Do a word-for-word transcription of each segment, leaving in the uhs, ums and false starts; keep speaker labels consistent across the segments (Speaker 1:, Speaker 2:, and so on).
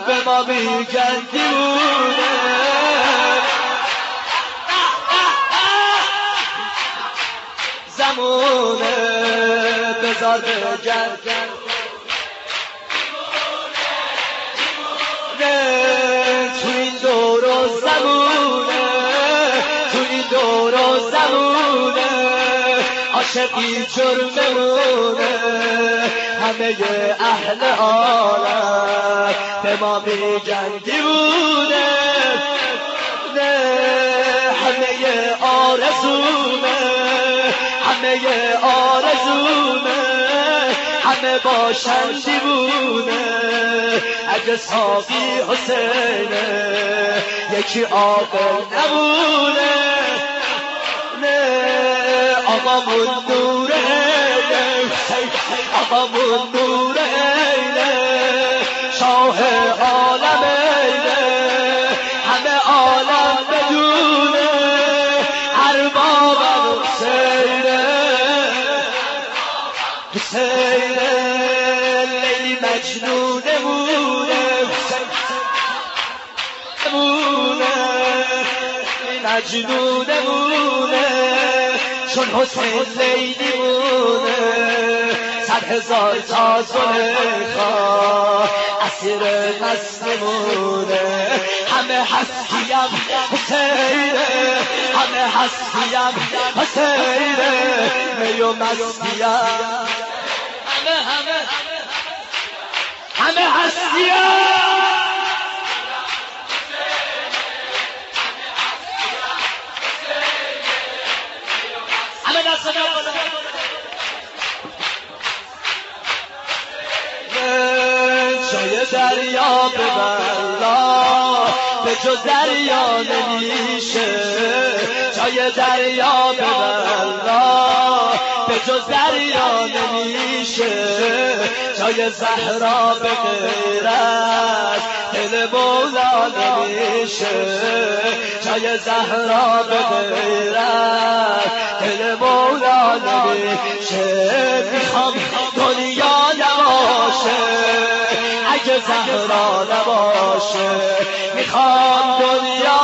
Speaker 1: به ما میگن دیوونه زمونه بذار بگن تو این دور و زمونه تو این دور و زمونه عاشقی جرمونه همه اهل عالم به ما میگن دیوونه همه آرزومه همه آرزومه همه باشن دیوونه اگه ساقی حسینه یکی عاقل نبونه آقامون نور عینه آقامون نور عینه شاه عالم عینه همه عالم بدونه اربابم حسینه حسینه لیلی مجنونه مونه مونه مجنونه مونه چون حسین لیلی مونه صد هزار تا زلیخا اسیر مسلمونه همه هستیم حسینه همه هستیم حسینه میو مستیم همه همه همه هستیم جای دریا به بلا به جز دریا نمیشه جای دریا به بلا به جز دریا نمیشه جای زهرا به غیر از دل مولا نمیشه جای زهرا به غیر از دل مولا نمیشه میخوام دنیا نباشه اگه زهرا نباشه میخوام دنیا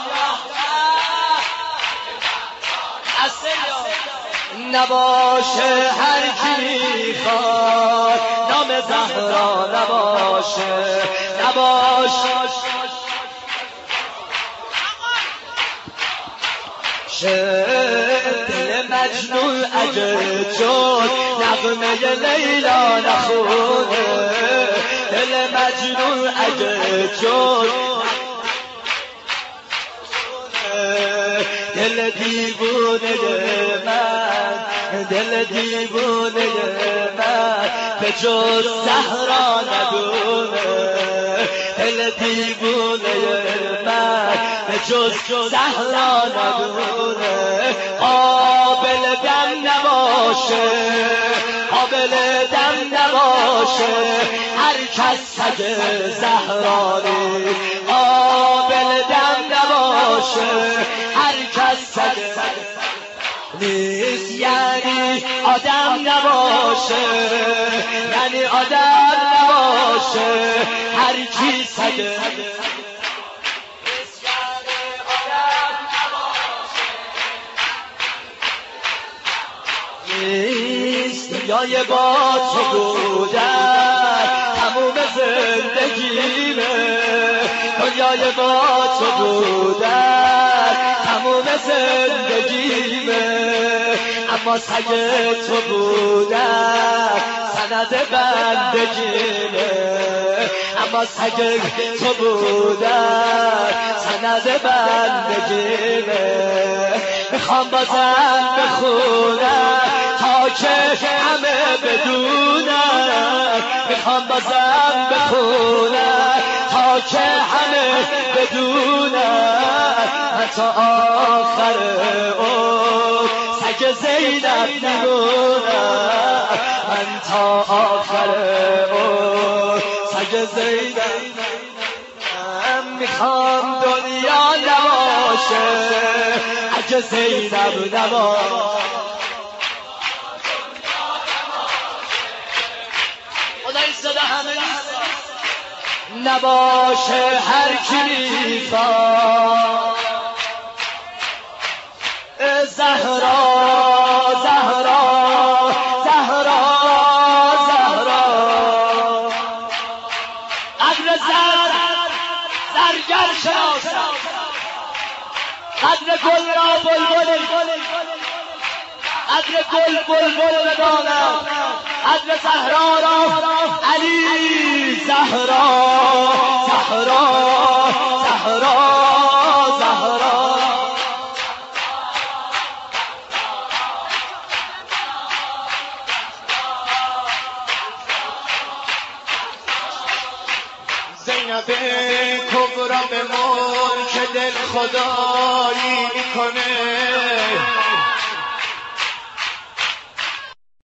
Speaker 1: نباشه هر کی میخواد نام زهرا نباشه نباشه دل مجنون اگه جد نغمه لیلا نخونه دل مجنون اگه جد دل دیوونه من دل دیوونه من به جز زهرا ندونه دل دیوونه من به جز زهرا ندونه قابل دم نباشه قابل دم نباشه هر کس سگ زهرانی قابل دم نباشه هر کس سگ نیست یعنی آدم نباشه یعنی آدم نباشه هر کی سگ نیست دنیای با تو بودن تموم زندگیمه دنیای با تو بودن تموم زندگیمه اما سگ تو بودن سند بندگیمه اما سگ تو بودن سند بندگیمه میخوام بازم بخونم تا که همه بدونم میخوام بازم بخونم تا که همه بدونم من تا آخر اون سگ زینب میمونم من تا آخر اون سگ زینب میخوام دنیا نباشه اگه زینب نباشه نباشه هر کی میخواد زهرا زهرا زهرا زهرا قدر زر زرگر شناسم قدر گل را بلبل قدر گل بلبل بدانم قدر زهرا را علی زهرا زهرا زهرا زهرا زینب کبرا به ملک دل خدایی میکنه